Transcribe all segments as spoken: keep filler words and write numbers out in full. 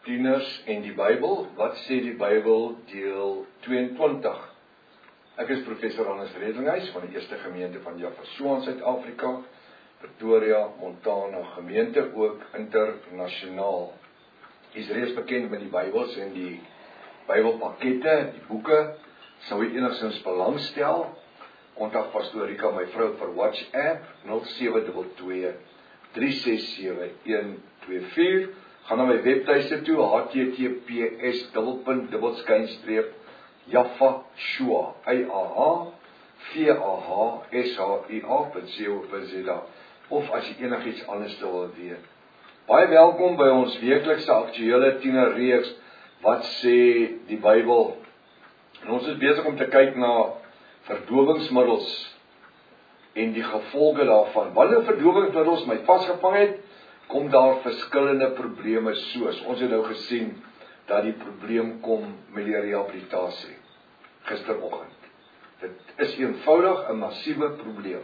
Tieners en die Bybel, wat sê die Bybel deel tweeëntwintig. Ek is professor Hannes Redinghuis van die Eerste Gemeente van Javasua in Suid-Afrika, Pretoria, Montana gemeente, ook internasionaal. Hy is reeds bekend met die Bybels en die Bybelpakkette, die boeke, sou hy enigstens belangstel. Kontak Pastoor Rika, my vrou, vir WhatsApp nul sewe twee twee drie ses sewe een twee vier. Gaan na my webtuiste toe, h t t p s dubbelpunt dubbel skynstreep Javasua, y a h v a h s h u a punt co punt z a, of as jy enigiets anders wil weet. Baie welkom by ons weeklikse aktuele tienerreeks, wat sê die Bybel. En ons is besig om te kyk na verdowingsmiddels en die gevolge daarvan. Wanneer verdowingsmiddels my vasgevang het, kom daar verskillende probleme soos. Ons het nou gesien dat die probleem kom met die rehabilitasie gisteroggend. Dit is eenvoudig 'n massiewe probleem.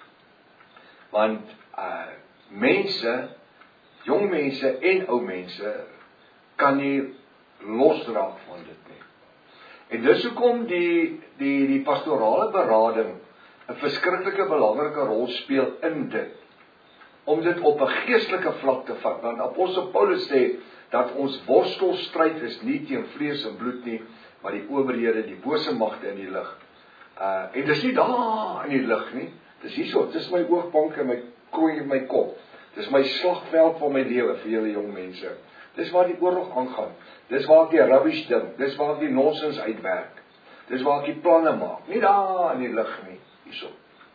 Want uh, mense, jong mense en ou mense kan nie losraak van dit nie. En dis hoekom die die die pastorale berading 'n verskriklike belangrike rol speel in dit, om dit op 'n geestelike vlak te vat. Want Apostel Paulus sê dat ons worstelstryd is nie teen vlees en bloed nie, maar die owerhede, die bose magte in die lig. Uh, en dis nie daar in die lig nie, dis hierso, dis my oogbank en my krooi in my kop. Dis my slagveld van my lewe vir julle jong mense. Dis waar die oorlog aangaan. Dis waar ek die rubbish dink. Dis waar ek die nonsens uitwerk. Dis waar ek die planne maak. Nie daar in die lig nie, hierso.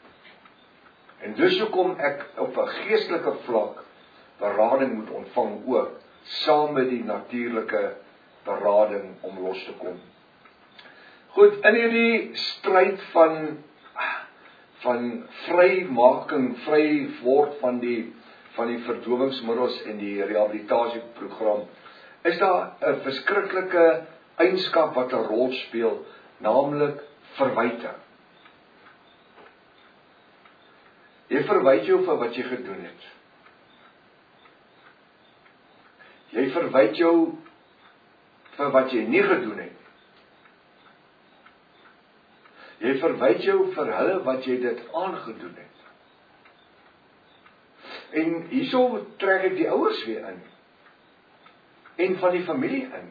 En dus hoekom ek op 'n geestelike vlak berading moet ontvang ook, saam met die natuurlike berading om los te kom. Goed, in hierdie stryd van van vrymaking, vry word van die van die verdowingsmiddels en die rehabilitasieprogram, is daar 'n verskriklike eienskap wat 'n rol speel, naamlik verwyte. Jy verwyd jou vir wat jy gedoen het. Jy verwyd jou vir wat jy nie gedoen het. Jy verwyd jou vir hulle wat jy dit aangedoen het. En hierso trek ek die ouers weer in. En van die familie in.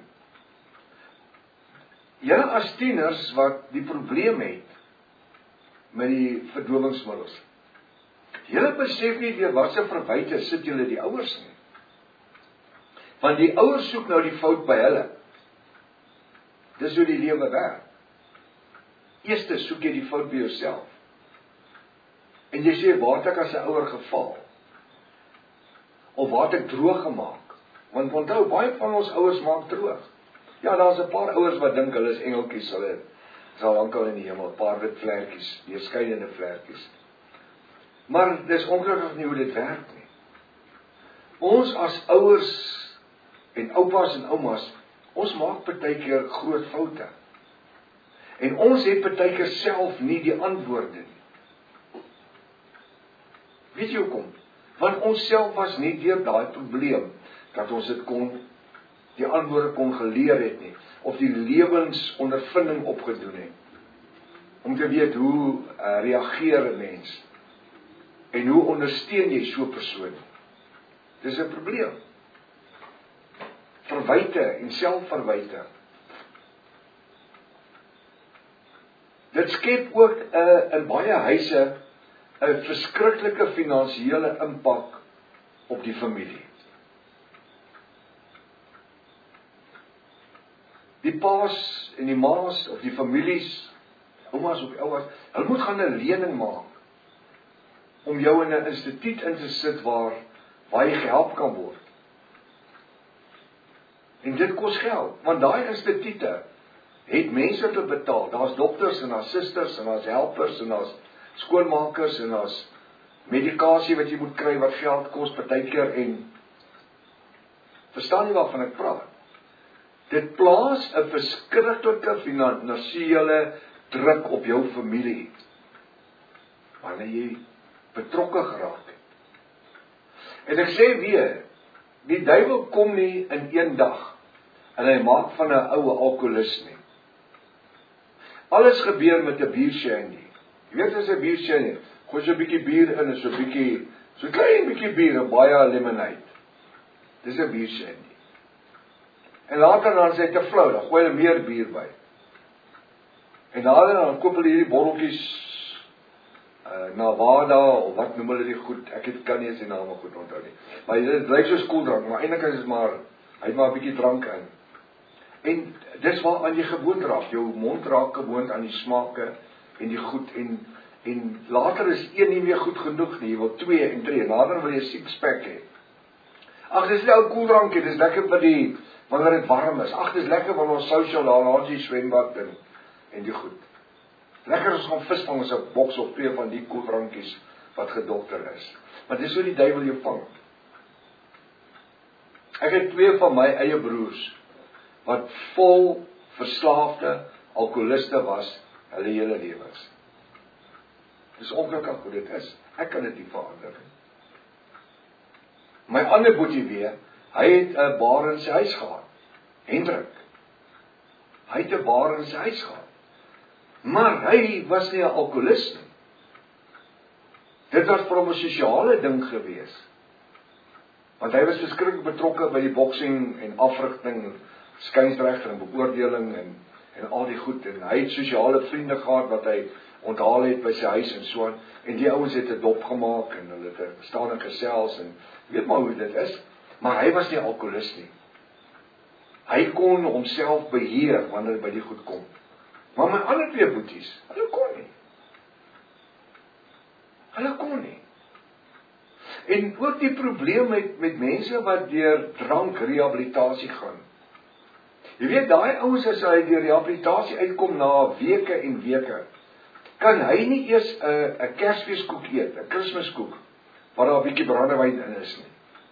Julle as tieners wat die probleem het met die verdowingsmiddels. Julle besef nie deur wat se verwyte sit julle die ouers nie. Want die ouers soek nou die fout by hulle. Dis hoe die lewe werk. Eerste soek jy die fout by jouself. En jy sê, waar het ek as 'n ouer gefaal? Of waar het ek droog gemaak? Want onthou, baie van ons ouers maak droog. Ja, daar's 'n paar ouers wat dink hulle is engeltjies, hulle is al lankal in die hemel, 'n paar wit vlekkies, deurskynende vlekkies. Maar dis ongelukkig nie hoe dit werk nie. Ons as ouers en oupas en oumas, ons maak partykeer groot foute. En ons het partykeer self nie die antwoorde nie. Weet jy hoekom? Want ons self was nie deur daai probleem dat ons dit kon, die antwoorde kon geleer het nie, of die lewensondervinding opgedoen het, om te weet hoe uh, reageer 'n mens. En hoe ondersteun jy so 'n persoon? Dis 'n probleem. Verwyte en selfverwyte. Dit skep ook uh, in baie huise 'n verskriklike finansiële impak op die familie. Die paas en die maas of die families, oumas of ouers, hulle moet gaan 'n lening maak om jou in 'n instituut in te sit waar, waar jy gehelp kan word. En dit kos geld, want daai instituute het mense te betaal. Daar's dokters en daar's susters en daar's helpers en daar's skoonmakers en daar's medikasie wat jy moet kry wat geld kos partykeer en verstaan jy waarvan ek praat? Dit plaas 'n verskriklike finansiële druk op jou familie wanneer jy betrokke geraak het. En ek sê weer, die duiwel kom nie in een dag en hy maak van 'n oue alkoholist nie. Alles gebeur met 'n biershandy. Jy weet as 'n biershandy, gooi so 'n bietjie bier in en so 'n bietjie, so 'n klein bietjie bier en baie lemonade. Dis 'n biershandy. En later dan sê hy te flou, dan gooi hulle meer bier by. En later dan koop hulle hierdie botteltjies uh, Navada of wat noem hulle die goed, ek het kan nie eens die name goed onthou nie. Maar dit lyk soos koeldrank, maar eintlik is dit maar hy het maar 'n bietjie drank in. En dis waaraan jy gewoond raak, jou mond raak gewoond aan die smake en die goed en en later is een nie meer goed genoeg nie, jy wil twee en drie, en later wil jy six pack hê. Ag, dis nou 'n koeldrankie, dis lekker vir die wanneer dit warm is. Ag, dis lekker wanneer ons sosiaal daar langs die swembad en en die goed. Lekker as ons vis vang ons 'n boks of twee van die koeldrankies wat gedokter is. Maar dis hoe die duiwel jou vang. Ek het twee van my eie broers wat vol verslaafde alkoholiste was hulle hele lewens. Dis ongelukkig hoe dit is. Ek kan dit nie verander nie. My ander boetie weer, hy het 'n bar in sy huis gehad. Hendrik. Hy het 'n bar in sy huis gehad. Maar hy was nie 'n alkoholist nie. Dit was vir hom 'n sosiale ding gewees. Want hy was verskriklik betrokke by die boksing en afrigting, skynsregter en beoordeling en en al die goed. En hy het sosiale vriende gehad wat hy onthaal het by sy huis en so aan. En die ouens het 'n dop gemaak en hulle het staan en gesels en weet maar hoe dit is. Maar hy was nie 'n alkoholist nie. Hy kon homself beheer wanneer hy by die goed kom. Maar my ander twee boeties, hulle kon nie. Hulle kon nie. En ook die probleem met, met mense wat deur drankrehabilitasie gaan. Jy weet, daai ouens as hy deur rehabilitasie uitkom na weke en weke, kan hy nie eers 'n 'n Kersfeeskoek eet, 'n Kersmiskoek, waar daar 'n bietjie brandewyn in is nie.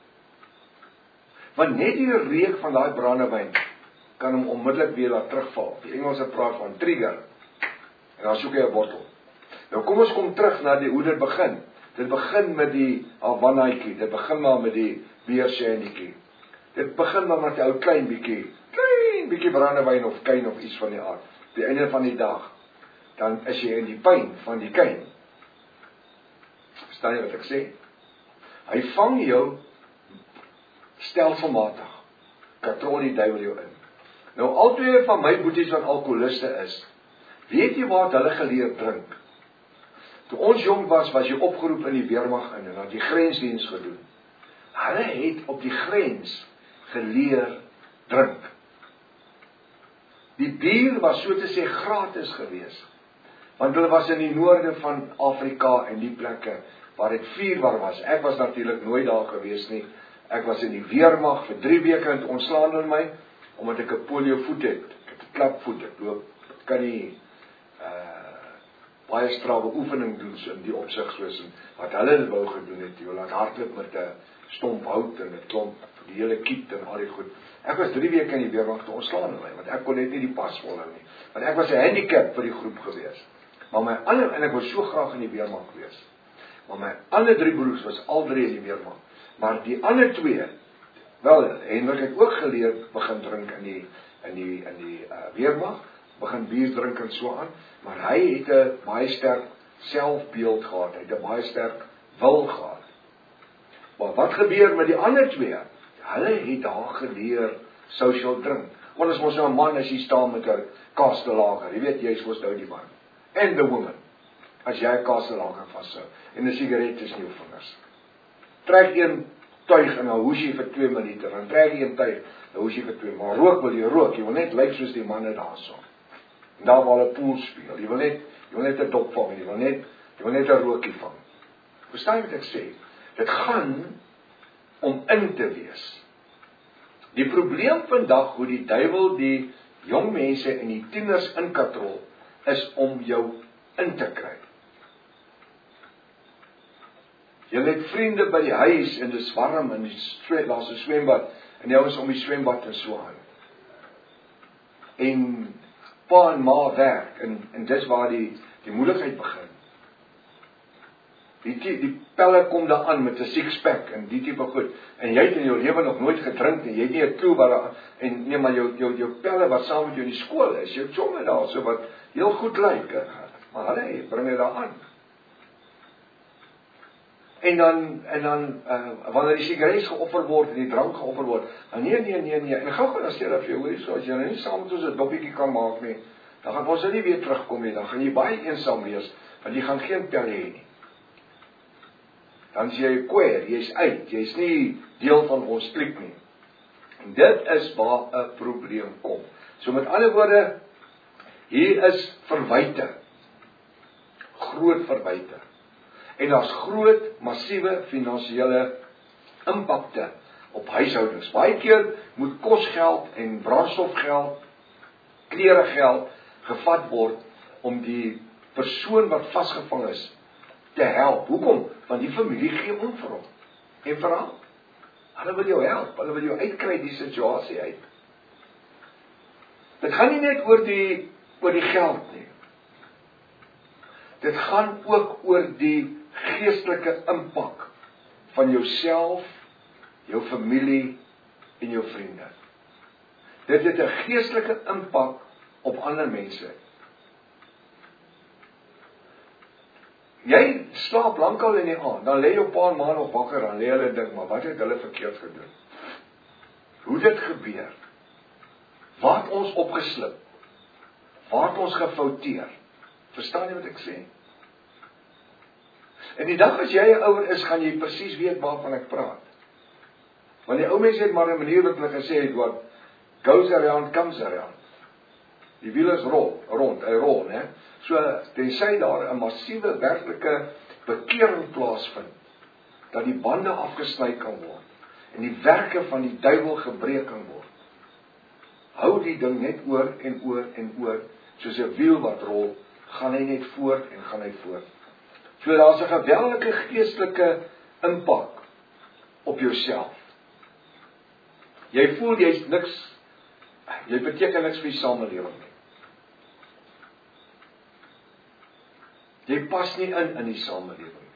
Want net die reuk van daai brandewyn kan hom onmiddellik weer laat terugval. Die Engelse praat van trigger. En dan soek hy 'n bottel. Nou kom ons kom terug na die hoe dit begin. Dit begin met die Havanaatjie, dit begin maar met die biershandytjie. Dit begin maar met 'n ou klein bietjie, klein bietjie brandewyn of kuyn of iets van die aard. Die einde van die dag, dan is jy in die pyn van die kuyn. Verstaan jy wat ek sê? Hy vang jou stelselmatig. Katrol die duiwel jou in. Nou al twee van my boeties wat alkoholiste is, weet jy waar hulle geleer drink? Toe ons jong was, was jy opgeroep in die weermag in en had jy grensdiens gedoen. Hulle het op die grens geleer drink. Die bier was so te sê gratis gewees. Want hulle was in die noorde van Afrika en die plekke waar dit vuurbaar was. Ek was natuurlik nooit daar gewees nie. Ek was in die weermag vir drie weke en ontslaan in my, omdat ek 'n polio voet het. Ek het 'n klapvoet, ek loop, ek kan nie uh, baie strawwe oefening doen so in die opsig soos wat hulle wou gedoen het. Jy laat hardloop met 'n stomp hout en 'n klomp, die hele kiet en al die goed. Ek was drie weke in die weermag te ontslaan in my, want ek kon net nie die pas volhou nie. Want ek was 'n handicap vir die groep gewees. Maar my ander, en ek was so graag in die weermag gewees. Maar my ander drie broers was al drie in die weermag. Maar die ander twee, wel, Hendrik het ook geleer begin drink in die in die in die uh, weermag, begin bier drink en so aan, maar hy het 'n baie sterk selfbeeld gehad, hy het 'n baie sterk wil gehad. Maar wat gebeur met die ander twee? Hulle het daar geleer social drink. Want as mos nou 'n man as jy staan met 'n kastelager, jy weet jy's mos nou die man. And the woman. As jy 'n kastelager vashou en 'n sigaret tussen jou vingers. Trek een tuig en dan hoes jy vir twee minute, dan trek jy een tuig, dan hoes jy vir twee, maar rook wil jy rook, jy wil net lyk soos die manne daarso. En daar waar hulle pool speel, jy wil net, jy wil net 'n dop vang, jy wil net, jy wil net 'n rookie vang. Verstaan jy wat ek sê? Dit gaan om in te wees. Die probleem vandag, hoe die duiwel die jong mense en die tieners inkatrol, is om jou in te kry. Jy het vriende by die huis en dis warm en daar's 'n swembad en jy is om die swembad en so aan. En pa en ma werk en en dis waar die die moeilikheid begin. Die, die pelle kom daar aan met 'n six-pack en die tipe goed. En jy het in jou lewe nog nooit gedrink nie. Jy het nie 'n klou wat daar, en nee maar jou jou jou pelle wat saam met jou in die skool is, jou somme daar so wat heel goed lyk. Maar hulle bring dit daar aan. En dan en dan uh, wanneer die sigaret geoffer word en die drank geoffer word, dan nee nee nee nee. En gou-gou dan sê dat vir jou, hoorie, so as jy nou nie saam met ons 'n doppietjie kan maak nie, dan gaan ons nie weer terugkom nie. Dan gaan jy baie eensaam wees, want jy gaan geen pelle hê nie. Dan sê jy kweer, jy's uit, jy's nie deel van ons kliek nie. En dit is waar 'n probleem kom. So met ander woorde, hier is verwyte. Groot verwyte. En daar's groot, massiewe finansiële impakte op huishoudings. Baie keer moet kosgeld en brandstofgeld, kleregeld gevat word om die persoon wat vasgevang is te help. Hoekom? Want die familie gee om vir hom. En vir hom. Hulle wil jou help, hulle wil jou uitkry die situasie uit. Dit gaan nie net oor die oor die geld nie. Dit gaan ook oor die geestelike impak van jouself, jou familie en jou vriende. Dit het 'n geestelike impak op ander mense. Jy slaap lankal in die aand, dan lê jou pa en ma nog wakker, dan lê hulle dink, maar wat het hulle verkeerd gedoen? Hoe dit gebeur? Waar het ons opgeslip? Waar het ons gefouteer? Verstaan jy wat ek sê? En die dag as jy 'n ouer is, gaan jy presies weet waarvan ek praat. Want die ou mense het maar 'n manier wat hulle gesê het, wat goes around comes around. Die wiel is rol, rond, hy rol, né? So, tensy daar 'n massiewe werklike bekering plaasvind, dat die bande afgesny kan word, en die werke van die duiwel gebreek kan word. Hou die ding net oor en oor en oor, soos 'n wiel wat rol, gaan hy net voort en gaan hy voort. So daar's 'n geweldige geestelike impak op jouself. Jy voel jy's niks, jy beteken niks vir die samelewing nie. Jy pas nie in in die samelewing nie.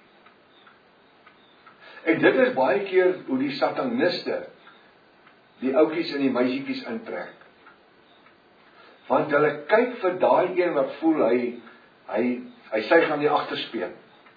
En dit is baie keer hoe die sataniste die ouetjies en die meisietjies intrek. Want hulle kyk vir daai een wat voel hy hy hy sy gaan die agterspeen.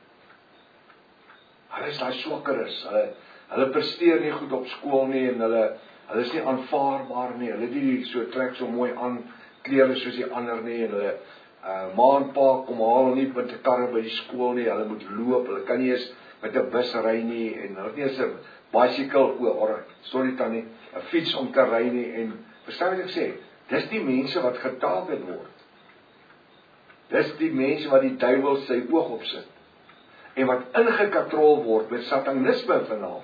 Hulle is daai swakkeres, hulle hulle presteer nie goed op skool nie en hulle hulle is nie aanvaarbaar nie. Hulle het nie so trek so mooi aan klere soos die ander nie en hulle uh, ma en pa kom haal nie met 'n karre by die skool nie. Hulle moet loop, hulle kan nie eens met 'n bus ry nie en hulle het nie eens 'n bicycle, o, or, sorry tannie, 'n fiets om te ry nie en verstaan wat ek sê? Dis die mense wat getarget word. Dis die mense wat die duiwel sy oog op sit. En wat ingekatrol word met satanisme vanaand.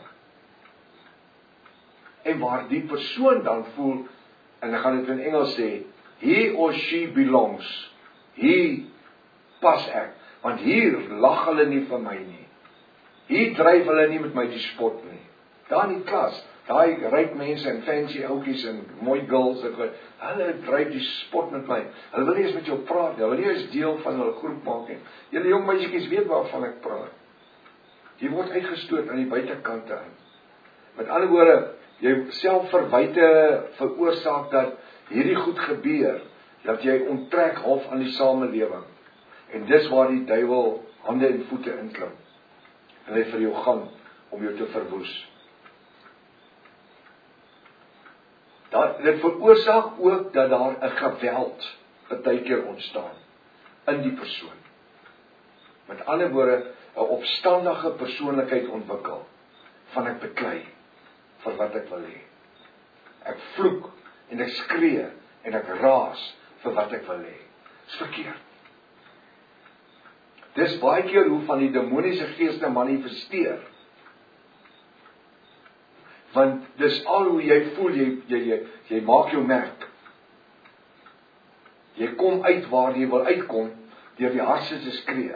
En waar die persoon dan voel, en dan gaan dit in Engels sê, he or she belongs. Hier pas ek, want hier lag hulle nie vir my nie. Hier dryf hulle nie met my die spot nie. Daar in die klas, daai ryk mense en fancy ouetjies en mooi girls, hulle dryf die spot met my. Hulle wil nie eens met jou praat nie, hulle wil nie eens deel van hulle groep maak nie. Julle jong meisies weet waarvan ek praat. Jy word uitgestoot aan die buitekante in. Met ander woorde, jy selfverwyte veroorsaak dat hierdie goed gebeur, dat jy onttrek half aan die samelewing. En dis waar die duiwel hande en voete inklim. En hy vir jou gaan om jou te verwoes. Dat, dit veroorsaak ook dat daar 'n geweld partykeer ontstaan in die persoon. Met ander woorde, 'n opstandige persoonlikheid ontwikkel van ek beklei vir wat ek wil hê. Ek vloek en ek skree en ek raas vir wat ek wil hê. Dis verkeerd. Dis baie keer hoe van die demoniese geeste manifesteer. Want dis al hoe jy voel, jy, jy, jy, jy maak jou merk. Jy kom uit waar jy wil uitkom, deur die hartse se skree.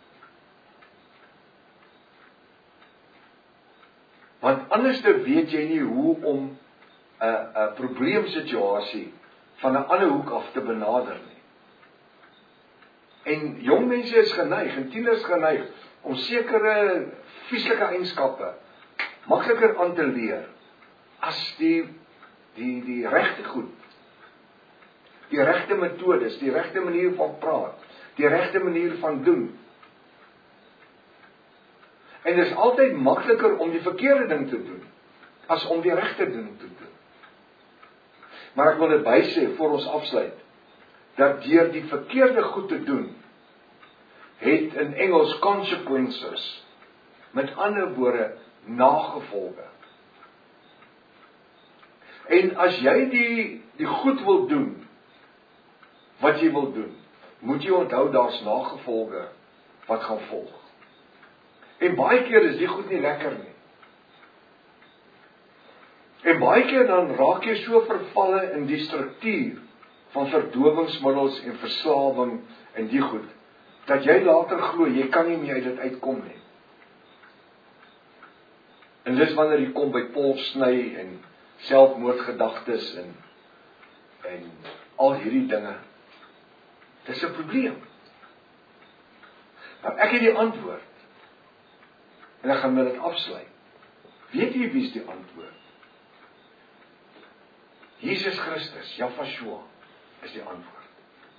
Want anders weet jy nie hoe om 'n 'n probleemsituasie van 'n ander hoek af te benader nie. En jong mense is geneig, en tieners geneig, om sekere vieslike eienskappe makliker aan te leer as die die die regte goed. Die regte metodes, die regte manier van praat, die regte manier van doen. En dit is altyd makliker om die verkeerde ding te doen as om die regte ding te doen. Maar ek wil dit bysê voor ons afsluit, dat deur die verkeerde goed te doen, het in Engels consequences, met ander woorde nagevolge. En as jy die die goed wil doen wat jy wil doen, moet jy onthou daar's nagevolge wat gaan volg. En baie keer is die goed nie lekker nie. En baie keer dan raak jy so vervalle in die struktuur van verdowingsmiddels en verslawing en die goed, dat jy later glo, jy kan nie meer uit dit uitkom nie. En dis wanneer jy kom by polsny en selfmoordgedagtes en, en al hierdie dinge. Dis 'n probleem. Nou ek het die antwoord. En ek gaan met dit afsluit. Weet jy wie is die antwoord? Jesus Christus, Yahshua, is die antwoord.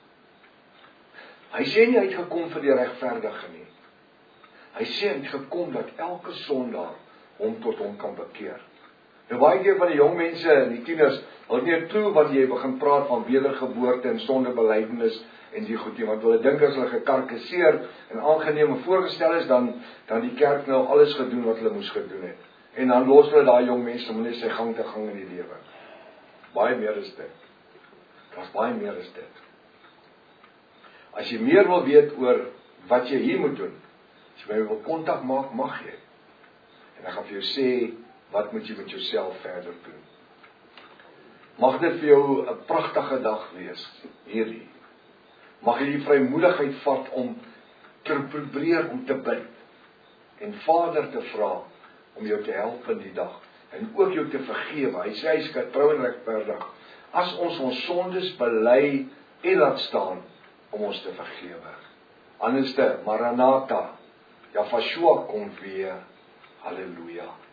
Hy sê nie hy het gekom vir die regverdige nie. Hy sê hy het gekom dat elke sondaar hom tot hom kan bekeer. Nou baie keer van die jong mense en die tieners, hulle nie toe wat jy begin praat van wedergeboorte en sondebelydenis en die goedie, want hulle dink as hulle gekarkasseer en aangeneem en voorgestel is, dan dan die kerk nou alles gedoen wat hulle moes gedoen het. En dan los hulle daai jong mense om net sy gang te gang in die lewe. Baie meer is dit. Daar's baie meer is dit. As jy meer wil weet oor wat jy hier moet doen, as jy my wil kontak maak, mag jy. En ek gaan vir jou sê, wat moet jy met jouself verder doen? Mag dit vir jou 'n pragtige dag wees, hierdie. Mag jy die vrymoedigheid vat om te probeer om te bid. En Vader te vra om jou te help in die dag. En ook jou te vergewe. Hy sê hy is getrou en regverdig. As ons ons sondes bely en laat staan om ons te vergewe. Anderste, Maranatha. Yahshua kom weer. Halleluja.